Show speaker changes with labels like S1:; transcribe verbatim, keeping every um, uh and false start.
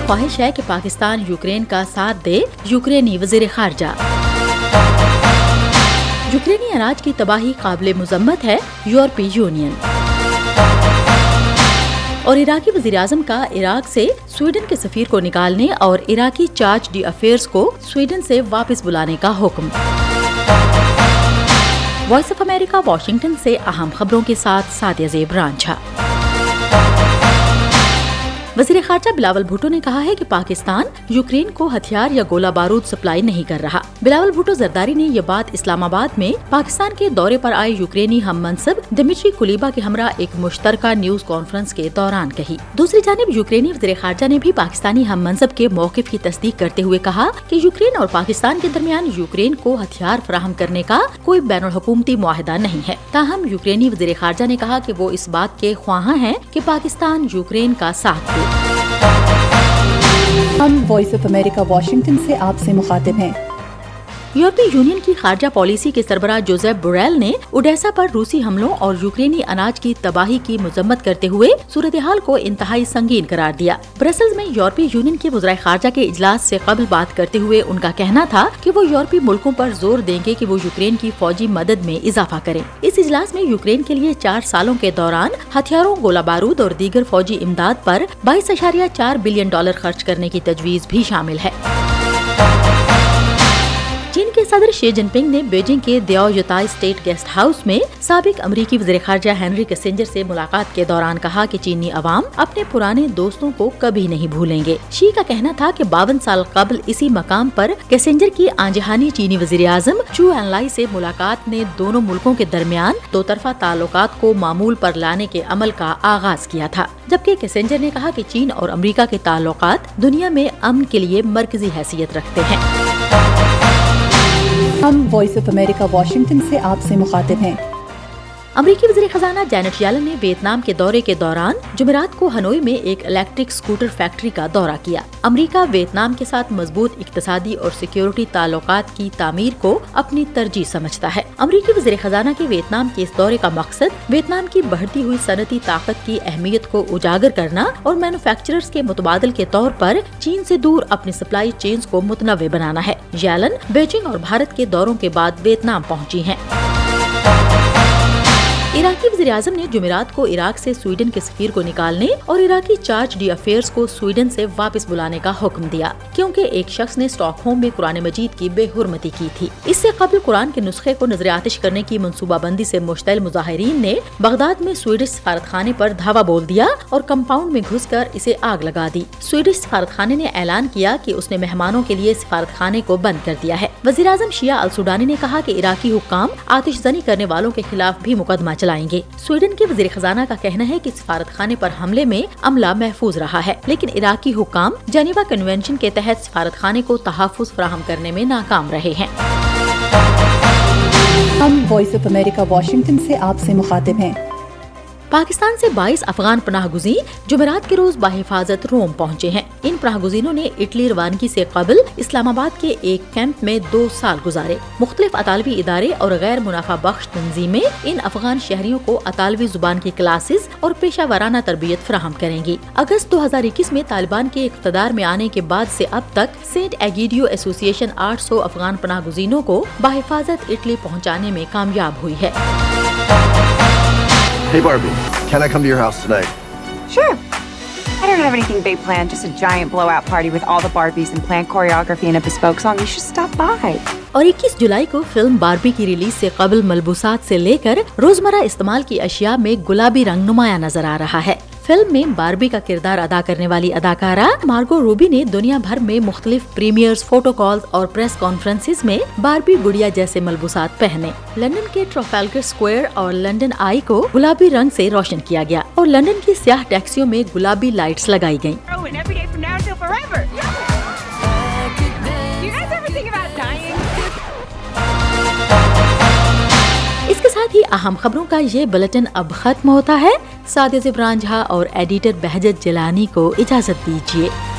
S1: خواہش ہے کہ پاکستان یوکرین کا ساتھ دے، یوکرینی وزیر خارجہ۔ یوکرینی اناج کی تباہی قابل مذمت ہے، یورپی یونین۔ اور عراقی وزیراعظم کا عراق سے سویڈن کے سفیر کو نکالنے اور عراقی چارج ڈی افیئرز کو سویڈن سے واپس بلانے کا حکم۔ وائس آف امریکہ واشنگٹن سے اہم خبروں کے ساتھ سعدیہ زیب رانجھا۔ وزیر خارجہ بلاول بھٹو نے کہا ہے کہ پاکستان یوکرین کو ہتھیار یا گولہ بارود سپلائی نہیں کر رہا۔ بلاول بھٹو زرداری نے یہ بات اسلام آباد میں پاکستان کے دورے پر آئے یوکرینی ہم منصب دمٹری کلیبا کے ہمراہ ایک مشترکہ نیوز کانفرنس کے دوران کہی۔ دوسری جانب یوکرینی وزیر خارجہ نے بھی پاکستانی ہم منصب کے موقف کی تصدیق کرتے ہوئے کہا کہ یوکرین اور پاکستان کے درمیان یوکرین کو ہتھیار فراہم کرنے کا کوئی بین الحکومتی معاہدہ نہیں ہے۔ تاہم یوکرینی وزیر خارجہ نے کہا کہ وہ اس بات کے خواہاں ہیں کہ پاکستان یوکرین کا ساتھ دے۔
S2: ہم وائس آف امریکہ واشنگٹن سے آپ سے مخاطب ہیں۔
S1: یورپی یونین کی خارجہ پالیسی کے سربراہ جوزیپ بوریل نے اوڈیسا پر روسی حملوں اور یوکرینی اناج کی تباہی کی مذمت کرتے ہوئے صورتحال کو انتہائی سنگین قرار دیا۔ برسلز میں یورپی یونین کے وزرائے خارجہ کے اجلاس سے قبل بات کرتے ہوئے ان کا کہنا تھا کہ وہ یورپی ملکوں پر زور دیں گے کہ وہ یوکرین کی فوجی مدد میں اضافہ کریں۔ اس اجلاس میں یوکرین کے لیے چار سالوں کے دوران ہتھیاروں، گولہ بارود اور دیگر فوجی امداد پر بائیس اشاریہ چار بلین ڈالر خرچ کرنے کی تجویز بھی شامل ہے۔ چین کے صدر شی جن پنگ نے بیجنگ کے Diaoyutai state guest house میں سابق امریکی وزیر خارجہ ہینری کسنجر سے ملاقات کے دوران کہا کہ چینی عوام اپنے پرانے دوستوں کو کبھی نہیں بھولیں گے۔ شی کا کہنا تھا کہ باون سال قبل اسی مقام پر کسنجر کی آن جہانی چینی وزیر اعظم چو این لائی سے ملاقات نے دونوں ملکوں کے درمیان دو طرفہ تعلقات کو معمول پر لانے کے عمل کا آغاز کیا تھا، جبکہ کسنجر نے کہا کہ چین اور امریکہ کے تعلقات دنیا میں امن کے لیے مرکزی حیثیت رکھتے ہیں۔
S2: ہم وائس آف امریکہ واشنگٹن سے آپ سے مخاطب ہیں۔
S1: امریکی وزیر خزانہ جینٹ یلن نے ویتنام کے دورے کے دوران جمعرات کو ہنوئی میں ایک الیکٹرک سکوٹر فیکٹری کا دورہ کیا۔ امریکہ ویتنام کے ساتھ مضبوط اقتصادی اور سیکیورٹی تعلقات کی تعمیر کو اپنی ترجیح سمجھتا ہے۔ امریکی وزیر خزانہ کے ویتنام کے اس دورے کا مقصد ویتنام کی بڑھتی ہوئی صنعتی طاقت کی اہمیت کو اجاگر کرنا اور مینوفیکچررز کے متبادل کے طور پر چین سے دور اپنی سپلائی چینز کو متنوع بنانا ہے۔ یلن بیجنگ اور بھارت کے دوروں کے بعد ویتنام پہنچی ہیں۔ عراقی وزیر اعظم نے جمعرات کو عراق سے سویڈن کے سفیر کو نکالنے اور عراقی چارج ڈی افیئرز کو سویڈن سے واپس بلانے کا حکم دیا، کیونکہ ایک شخص نے اسٹاک ہوم میں قرآن مجید کی بے حرمتی کی تھی۔ اس سے قبل قرآن کے نسخے کو نظر آتش کرنے کی منصوبہ بندی سے مشتعل مظاہرین نے بغداد میں سویڈش سفارت خانے پر دھاوا بول دیا اور کمپاؤنڈ میں گھس کر اسے آگ لگا دی۔ سویڈش سفارت خانے نے اعلان کیا کہ اس نے مہمانوں کے لیے سفارت خانے کو بند کر دیا ہے۔ وزیر اعظم شیعہ السوڈانی نے کہا کہ عراقی حکام آتش زنی کرنے والوں کے خلاف بھی مقدمہ چلائیں گے۔ سویڈن کے وزیر خزانہ کا کہنا ہے کہ سفارت خانے پر حملے میں عملہ محفوظ رہا ہے، لیکن عراقی حکام جنیوا کنونشن کے تحت سفارت خانے کو تحفظ فراہم کرنے میں ناکام رہے ہیں۔
S2: ہم وائس آف امریکہ واشنگٹن سے آپ سے مخاطب ہیں۔
S1: پاکستان سے بائیس افغان پناہ گزین جمعرات کے روز بحفاظت روم پہنچے ہیں۔ ان پناہ گزینوں نے اٹلی روانگی سے قبل اسلام آباد کے ایک کیمپ میں دو سال گزارے۔ مختلف اطالوی ادارے اور غیر منافع بخش تنظیمیں ان افغان شہریوں کو اطالوی زبان کی کلاسز اور پیشہ ورانہ تربیت فراہم کریں گی۔ اگست دو ہزار اکیس میں طالبان کے اقتدار میں آنے کے بعد سے اب تک سینٹ ایگیڈیو ایسوسی ایشن آٹھ سو افغان پناہ گزینوں کو بحفاظت اٹلی پہنچانے میں کامیاب ہوئی ہے۔
S3: Hey Barbie, can I come to your house tonight?
S4: Sure. I don't have anything big planned, just a giant blowout party with all the Barbies and planned choreography and a bespoke song. You should stop by.
S1: اور اکیس جولائی کو film باربی کی release سے قبل ملبوسات سے لے کر روزمرہ استعمال کی اشیاء میں گلابی رنگ نمایاں نظر آ رہا ہے۔ فلم میں باربی کا کردار ادا کرنے والی اداکارہ مارگو روبی نے دنیا بھر میں مختلف پریمیئرز، فوٹو کالز اور پریس کانفرنسز میں باربی گڑیا جیسے ملبوسات پہنے۔ لندن کے ٹرافالگر اسکوائر اور لندن آئی کو گلابی رنگ سے روشن کیا گیا اور لندن کی سیاہ ٹیکسیوں میں گلابی لائٹس لگائی گئیں۔ اس کے ساتھ ہی اہم خبروں کا یہ بلٹن اب ختم ہوتا ہے۔ سعدیہ زیب رانجھا اور ایڈیٹر بہجت جیلانی کو اجازت دیجیے۔